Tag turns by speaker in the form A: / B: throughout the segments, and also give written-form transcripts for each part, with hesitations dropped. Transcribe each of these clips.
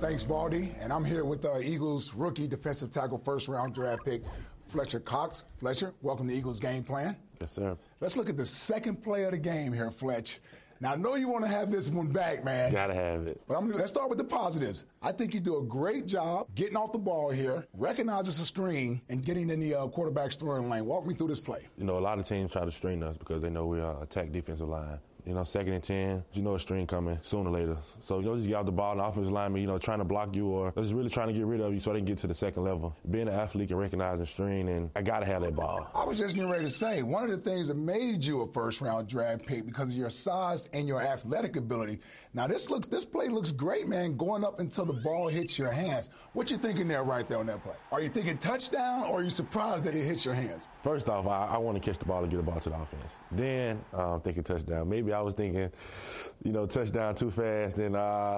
A: Thanks, Baldy. And I'm here with the Eagles rookie defensive tackle first-round draft pick, Fletcher Cox. Fletcher, welcome to Eagles Game Plan.
B: Yes, sir.
A: Let's look at the second play of the game here, Fletch. Now, I know you want to have this one back, man.
B: Gotta have it.
A: But let's start with the positives. I think you do a great job getting off the ball here, recognize it's a screen, and getting in the quarterback's throwing lane. Walk me through this play.
B: You know, a lot of teams try to screen us because they know we are attack defensive line. You know, 2nd and 10, you know a screen coming sooner or later. So, you know, just get out the ball, and the offensive lineman, you know, trying to block you or just really trying to get rid of you so they can get to the second level. Being an athlete can recognize and screen, and I got to have that ball.
A: I was just getting ready to say, one of the things that made you a first-round draft pick because of your size and your athletic ability. Now, this play looks great, man, going up until the ball hits your hands. What you thinking there right there on that play? Are you thinking touchdown, or are you surprised that it hits your hands?
B: First off, I want to catch the ball and get the ball to the offense. Then I'm thinking touchdown. Maybe I was thinking, you know, touchdown too fast, then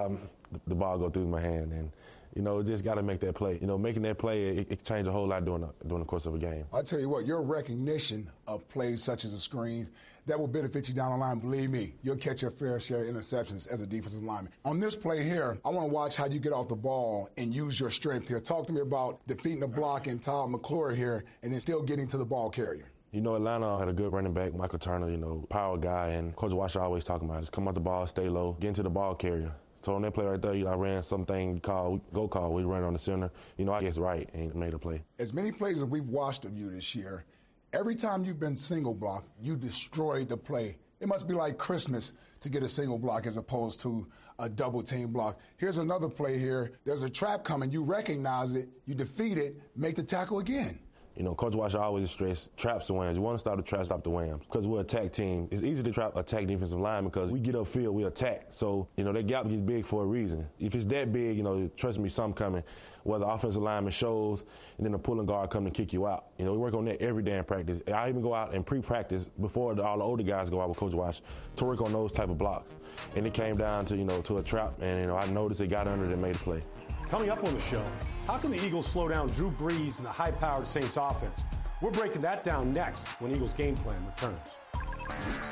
B: the ball go through my hand, and you know, just got to make that play. You know, making that play, it changed a whole lot during the course of a game.
A: I'll tell you what, your recognition of plays such as the screens, that will benefit you down the line. Believe me, you'll catch your fair share of interceptions as a defensive lineman. On this play here, I want to watch how you get off the ball and use your strength here. Talk to me about defeating the block and Todd McClure here and then still getting to the ball carrier.
B: You know, Atlanta had a good running back, Michael Turner, you know, power guy, and Coach Washer always talking about it. Just come out the ball, stay low, get into the ball carrier. So on that play right there, you know, I ran something called go call. We ran on the center. You know, I guess right and made a play.
A: As many plays as we've watched of you this year, every time you've been single block, you destroyed the play. It must be like Christmas to get a single block as opposed to a double team block. Here's another play here. There's a trap coming. You recognize it. You defeat it. Make the tackle again.
B: You know, Coach Washer always stress traps the whams. You want to stop the trap, stop the whams. Because we're an attack team. It's easy to trap attack defensive line because we get upfield, we attack. So, you know, that gap gets big for a reason. If it's that big, you know, trust me, something coming. Where the offensive lineman shows and then the pulling guard come to kick you out. You know, we work on that every day in practice. I even go out and pre-practice before all the older guys go out with Coach Washer to work on those type of blocks. And it came down to, you know, to a trap. And, you know, I noticed it got under it and made a play.
C: Coming up on the show, how can the Eagles slow down Drew Brees and the high-powered Saints offense? We're breaking that down next when Eagles Game Plan returns.